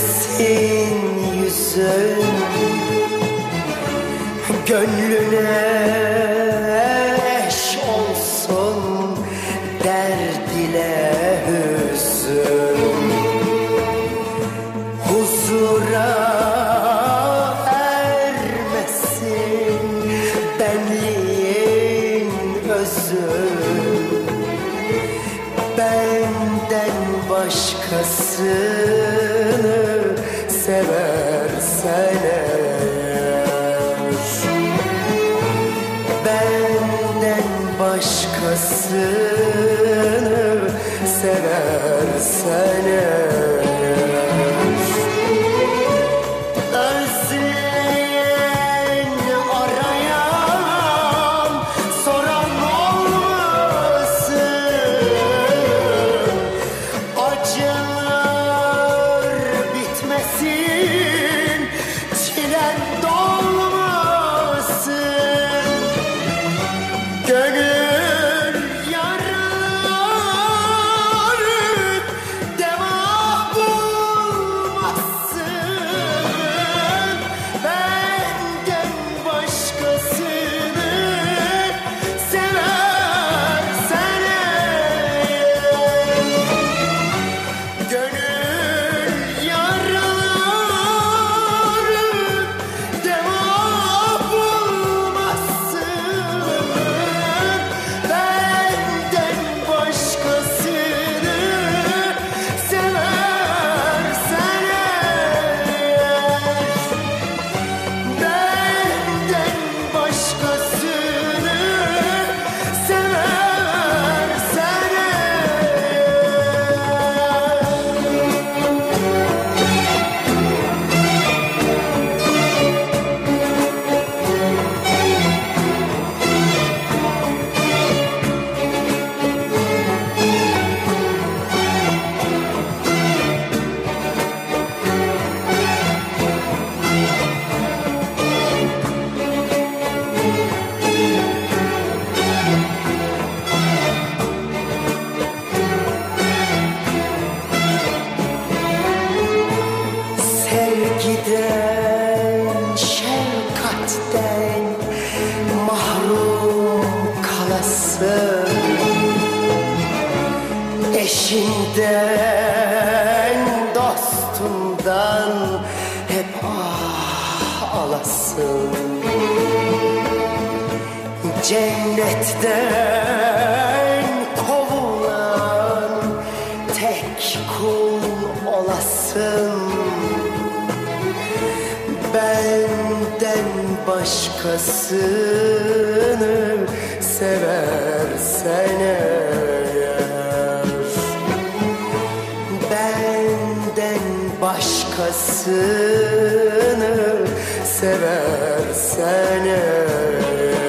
gülmesin yüzün, gönlüne eş olsun derd ile hüzün. Huzura ermesin benliğin özü, benden başkasını seversen eğer, benden başkasını seversen eğer, özleyen arayan soran olmasın, acılar bitmesin, çilen dolmasın, gönül yaraları deva bulmasın, benden başkasını seversen eğer, gönül yaraları deva bulmasın, benden başkasını seversen eğer, benden başkasını seversen sevgiden, şefkatten mahrum kalasın, eşinden, dostundan hep alasın, cennetten kovulan tek kul olasın, benden başkasını seversen eğer, benden başkasını seversen eğer,